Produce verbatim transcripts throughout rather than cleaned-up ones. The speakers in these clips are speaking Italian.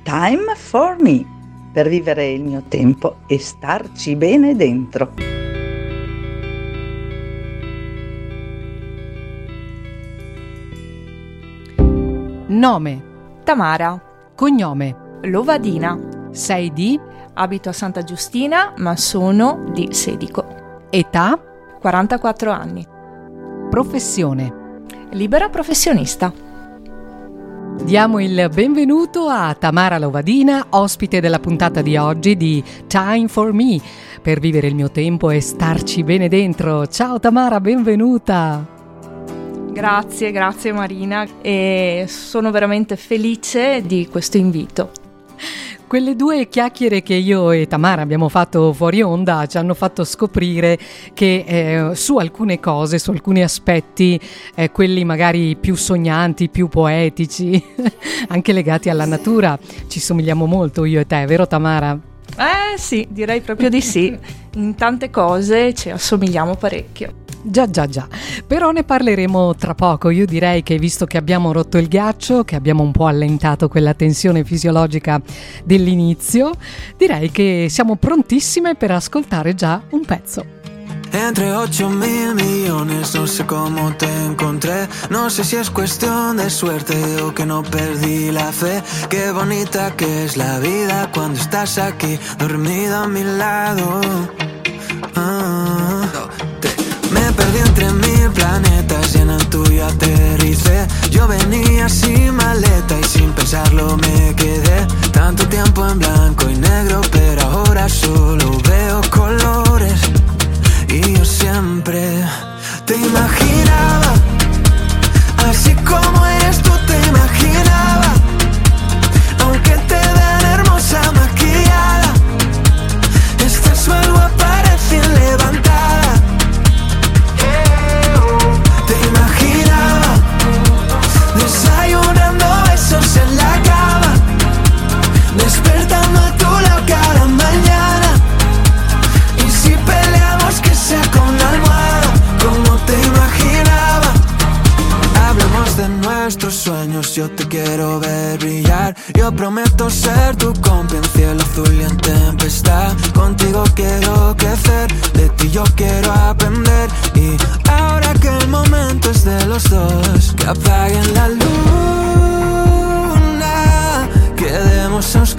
Time for me, per vivere il mio tempo e starci bene dentro. Nome: Tamara. cognome: Lovadina. sei di? Abito a Santa Giustina, ma sono di Sedico. Età? quarantaquattro anni. Professione? Libera professionista. Diamo il benvenuto a Tamara Lovadina, ospite della puntata di oggi di Time for Me, per vivere il mio tempo e starci bene dentro. Ciao Tamara, benvenuta! Grazie, grazie Marina, e sono veramente felice di questo invito. Quelle due chiacchiere che io e Tamara abbiamo fatto fuori onda ci hanno fatto scoprire che eh, su alcune cose, su alcuni aspetti, eh, quelli magari più sognanti, più poetici, anche legati alla natura, ci somigliamo molto io e te, vero Tamara? Eh sì, direi proprio di sì. In tante cose ci assomigliamo parecchio. Già, già, già. Però ne parleremo tra poco. Io direi che, visto che abbiamo rotto il ghiaccio, che abbiamo un po' allentato quella tensione fisiologica dell'inizio, direi che siamo prontissime per ascoltare già un pezzo. Entre ocho mil millones, no sé cómo te encontré. No sé si es cuestión de suerte o que no perdí la fe. Qué bonita que es la vida cuando estás aquí, dormida a mi lado. Ah, me perdí entre mil planetas y en el tuyo aterricé. Yo venía sin maleta y sin pensarlo me quedé. Tanto tiempo en blanco y negro, pero ahora solo veo colores. Y yo siempre te imaginaba, así como eres tú te imaginaba. Aunque te vean hermosa maquillada, estás mal guapa recién levantada. Te imaginaba desayunando besos en la cama, despertando a tu lado cada mañana. Y si peleamos que sea con la almohada, como te imaginaba. Hablemos de nuestros sueños, yo te quiero ver brillar. Yo prometo ser tu compa en cielo azul y en tempestad. Contigo quiero crecer, de ti yo quiero aprender. Y ahora que el momento es de los dos, que apaguen la luna, quedemos a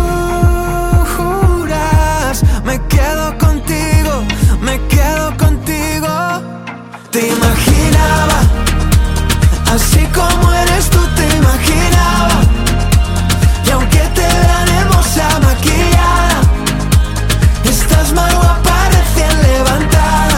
oscuras. Me quedo contigo, me quedo contigo. Te imaginaba, así como eres tú te imaginaba. Y aunque te vean hermosa maquillada, estás más guapa recién levantada.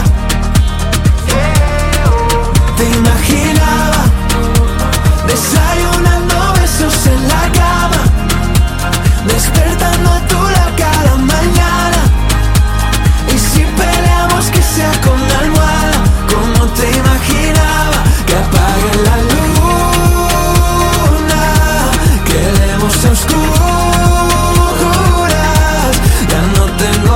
Te imaginaba desayunando besos en la cama, despertando a tu lado cada mañana. Y si peleamos que sea con la almohada, como te imaginaba. Que apague la luna, quedemos a oscuras. Ya no tengo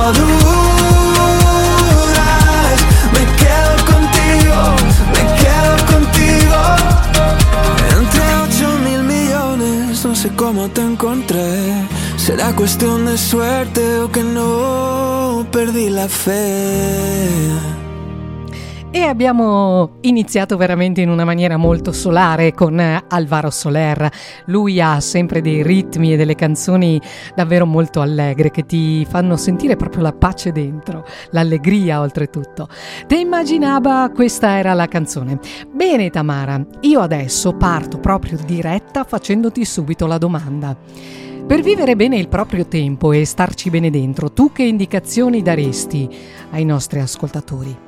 dudas, me quedo contigo, me quedo contigo. Entre ocho mil millones, no sé cómo te encontré. Será cuestión de suerte o que no perdí la fe. E abbiamo iniziato veramente in una maniera molto solare con Alvaro Soler. Lui ha sempre dei ritmi e delle canzoni davvero molto allegre che ti fanno sentire proprio la pace dentro, l'allegria oltretutto. Te immaginava, questa era la canzone. Bene Tamara, io adesso parto proprio diretta facendoti subito la domanda. Per vivere bene il proprio tempo e starci bene dentro, tu che indicazioni daresti ai nostri ascoltatori?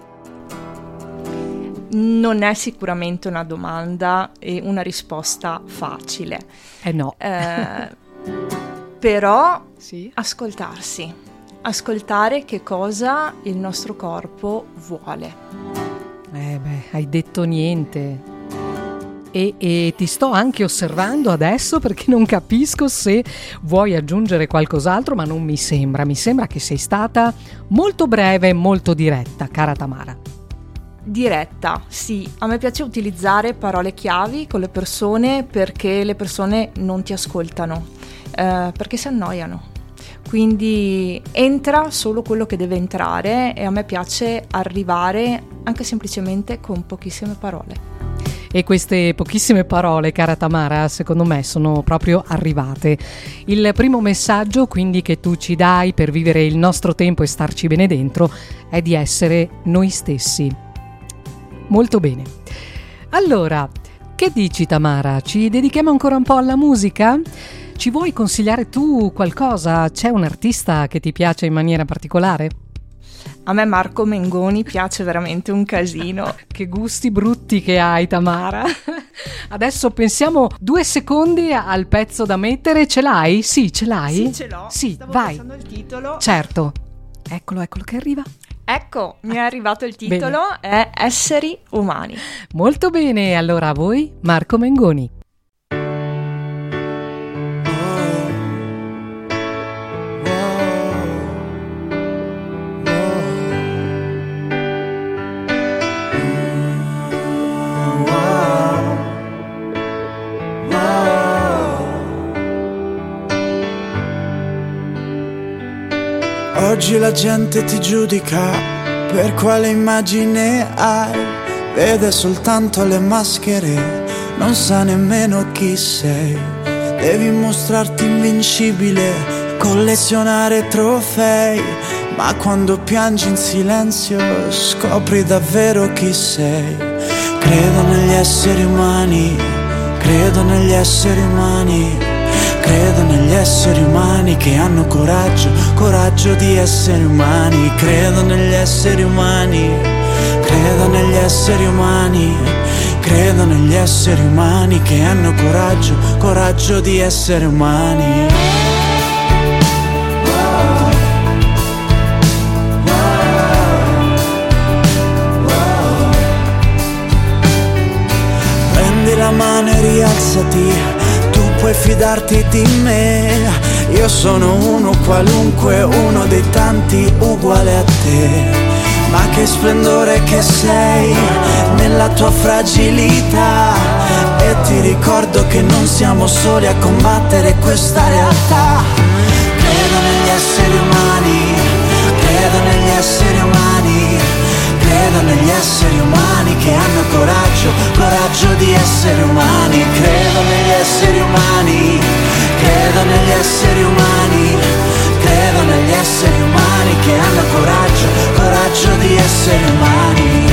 Non è sicuramente una domanda e una risposta facile. Eh no. Eh, però sì. ascoltarsi, ascoltare che cosa il nostro corpo vuole. Eh beh, hai detto niente. E, e ti sto anche osservando adesso perché non capisco se vuoi aggiungere qualcos'altro, ma non mi sembra. Mi sembra che sei stata molto breve e molto diretta, cara Tamara. Diretta, sì. A me piace utilizzare parole chiavi con le persone perché le persone non ti ascoltano eh, perché si annoiano. Quindi entra solo quello che deve entrare e a me piace arrivare anche semplicemente con pochissime parole. E queste pochissime parole, cara Tamara, secondo me sono proprio arrivate. Il primo messaggio quindi che tu ci dai per vivere il nostro tempo e starci bene dentro è di essere noi stessi. Molto bene. Allora, che dici Tamara? Ci dedichiamo ancora un po' alla musica? Ci vuoi consigliare tu qualcosa? C'è un artista che ti piace in maniera particolare? A me Marco Mengoni piace veramente un casino. Che gusti brutti che hai, Tamara. Adesso pensiamo due secondi al pezzo da mettere. Ce l'hai? Sì, ce l'hai? Sì, ce l'ho. Sì, Stavo vai. pensando il titolo. Certo. Eccolo, eccolo che arriva. Ecco, mi è arrivato il titolo, bene. È Esseri umani. Molto bene, allora a voi Marco Mengoni. Oggi la gente ti giudica per quale immagine hai, vede soltanto le maschere, non sa nemmeno chi sei. Devi mostrarti invincibile, collezionare trofei, ma quando piangi in silenzio scopri davvero chi sei. Credo negli esseri umani, credo negli esseri umani. Credo negli esseri umani che hanno coraggio, coraggio di essere umani. Credo negli esseri umani, credo negli esseri umani. Credo negli esseri umani che hanno coraggio, coraggio di essere umani. Prendi la mano e rialzati, puoi fidarti di me, io sono uno qualunque, uno dei tanti uguale a te. Ma che splendore che sei nella tua fragilità, e ti ricordo che non siamo soli a combattere questa realtà. Credo negli esseri umani, credo negli esseri umani. Credo negli esseri umani che hanno coraggio, coraggio di essere umani. Credo negli esseri umani, credo negli esseri umani. Credo negli esseri umani che hanno coraggio, coraggio di essere umani.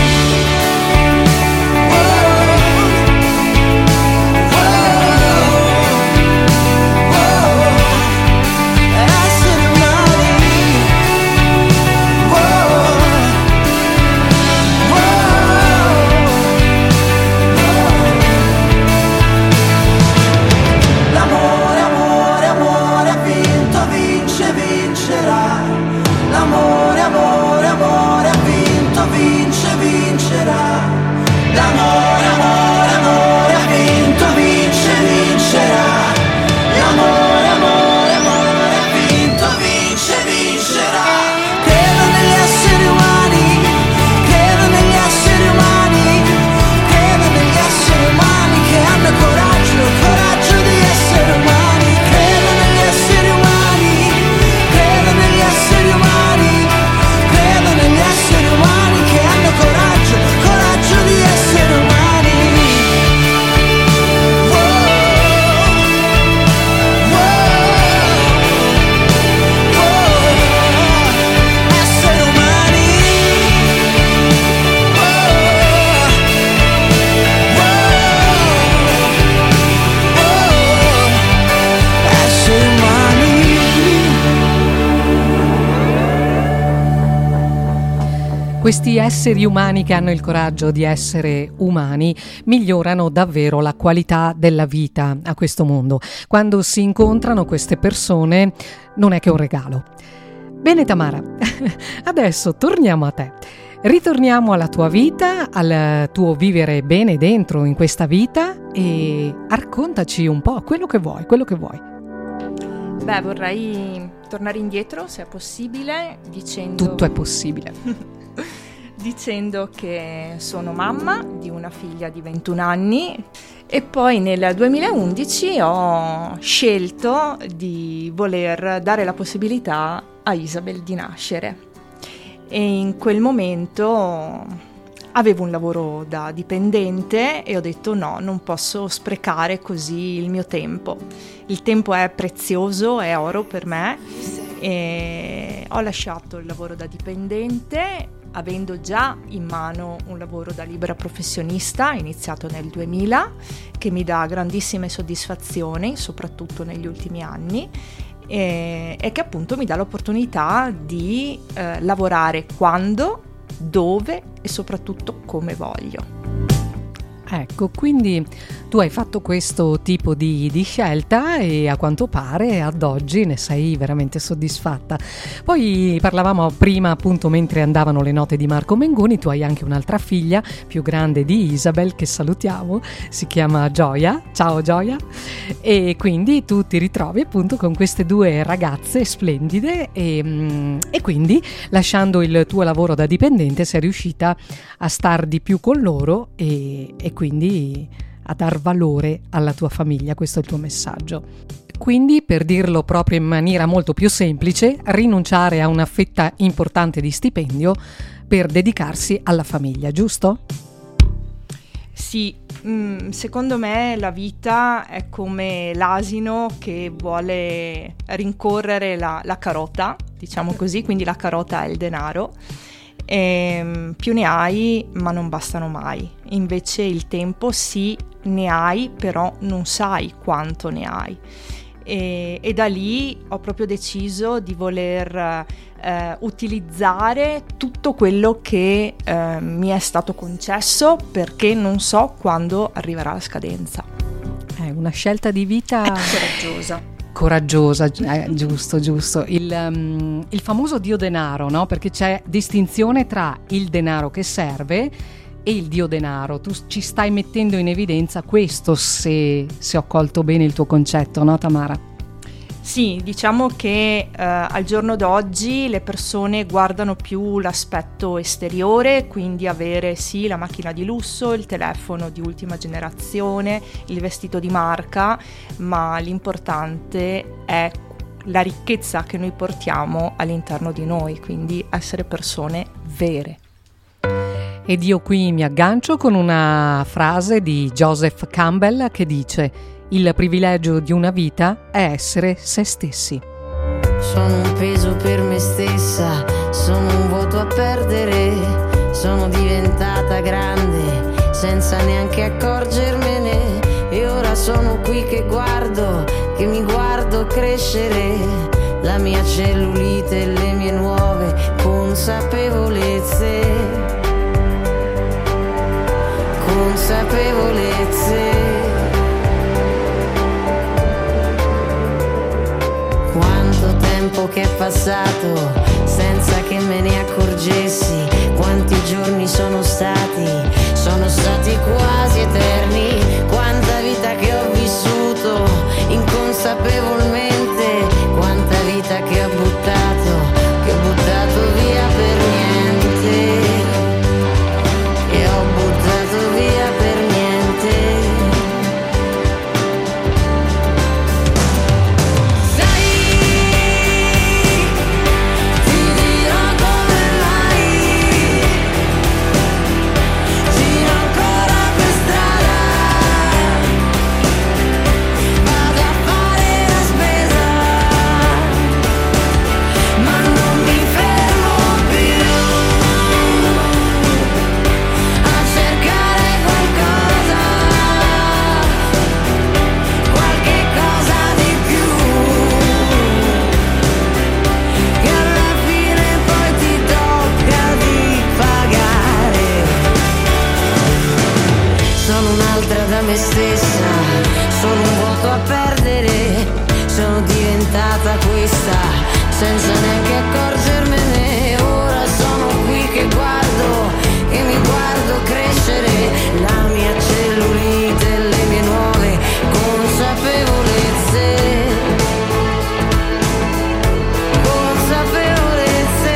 Questi esseri umani che hanno il coraggio di essere umani migliorano davvero la qualità della vita a questo mondo. Quando si incontrano queste persone non è che un regalo. Bene Tamara, adesso torniamo a te. Ritorniamo alla tua vita, al tuo vivere bene dentro in questa vita e raccontaci un po' quello che vuoi, quello che vuoi. Beh, vorrei tornare indietro, se è possibile, dicendo... Tutto è possibile. Dicendo che sono mamma di una figlia di ventuno anni E poi nel duemilaundici ho scelto di voler dare la possibilità a Isabel di nascere. E in quel momento avevo un lavoro da dipendente e ho detto no, non posso sprecare così il mio tempo. Il tempo è prezioso, è oro per me, e ho lasciato il lavoro da dipendente avendo già in mano un lavoro da libera professionista iniziato nel duemila, che mi dà grandissime soddisfazioni, soprattutto negli ultimi anni, e, e che appunto mi dà l'opportunità di eh, lavorare quando, dove e soprattutto come voglio. Ecco, quindi tu hai fatto questo tipo di, di scelta e a quanto pare ad oggi ne sei veramente soddisfatta. Poi parlavamo prima, appunto, mentre andavano le note di Marco Mengoni, tu hai anche un'altra figlia più grande di Isabel, che salutiamo, si chiama Gioia. Ciao Gioia. E quindi tu ti ritrovi appunto con queste due ragazze splendide e, e quindi lasciando il tuo lavoro da dipendente sei riuscita a star di più con loro e, e quindi a dar valore alla tua famiglia. Questo è il tuo messaggio. Quindi, per dirlo proprio in maniera molto più semplice, rinunciare a una fetta importante di stipendio per dedicarsi alla famiglia, giusto? Sì, mh, secondo me la vita è come l'asino che vuole rincorrere la, la carota, diciamo così, quindi la carota è il denaro. E più ne hai, ma non bastano mai. Invece il tempo sì, ne hai, però non sai quanto ne hai. E, e da lì ho proprio deciso di voler eh, utilizzare tutto quello che eh, mi è stato concesso, perché non so quando arriverà la scadenza. È una scelta di vita coraggiosa. Coraggiosa, eh, giusto, giusto. Il, um, il famoso dio denaro, no? Perché c'è distinzione tra il denaro che serve e il dio denaro. Tu ci stai mettendo in evidenza questo, se, se ho colto bene il tuo concetto, no Tamara? Sì, diciamo che eh, al giorno d'oggi le persone guardano più l'aspetto esteriore, quindi avere sì la macchina di lusso, il telefono di ultima generazione, il vestito di marca, ma l'importante è la ricchezza che noi portiamo all'interno di noi, quindi essere persone vere. Ed io qui mi aggancio con una frase di Joseph Campbell che dice: il privilegio di una vita è essere se stessi. Sono un peso per me stessa, sono un vuoto a perdere, sono diventata grande senza neanche accorgermene, e ora sono qui che guardo, che mi guardo crescere, la mia cellulite e le mie nuove consapevolezze, consapevolezze. Quanto tempo che è passato senza che me ne accorgessi, quanti giorni sono stati, sono stati quasi eterni, quanta vita che ho vissuto inconsapevolmente, quanta vita che ho buttato, che ho buttato via per niente, che ho buttato via per niente. Me stessa, sono un vuoto a perdere, sono diventata questa senza neanche accorgermene, ora sono qui che guardo, che mi guardo crescere, la mia cellulite e le mie nuove consapevolezze, consapevolezze.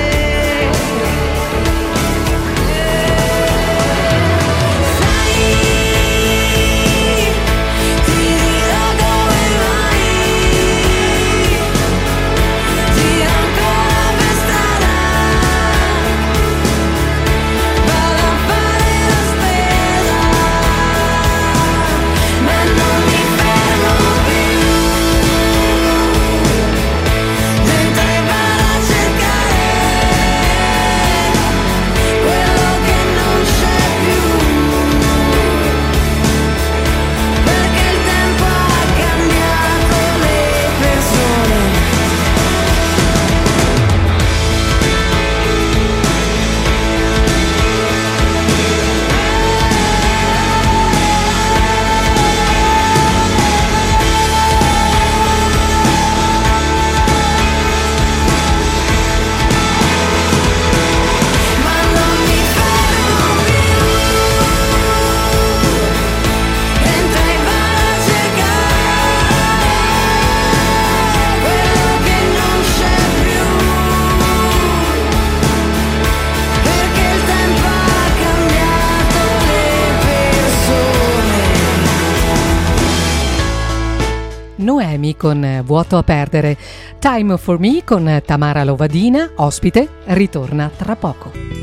Sai Noemi con Vuoto a perdere. Time for Me con Tamara Lovadina, ospite, ritorna tra poco.